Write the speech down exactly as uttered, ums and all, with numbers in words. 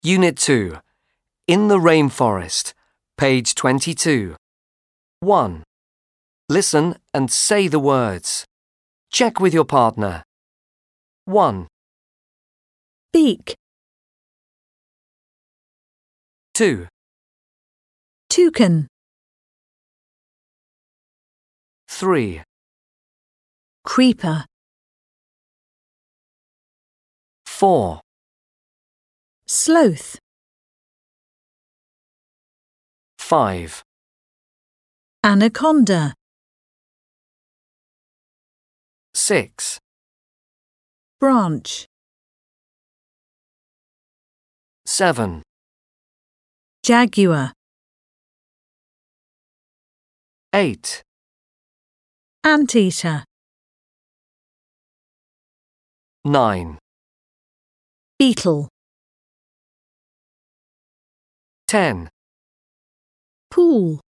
Unit two. In the Rainforest. Page twenty-two. one. Listen and say the words. Check with your partner. one, Beak, two, toucan, three, creeper, four, sloth, five, anaconda, six, branch, seven, jaguar, eight, anteater, nine, beetle, ten. pool.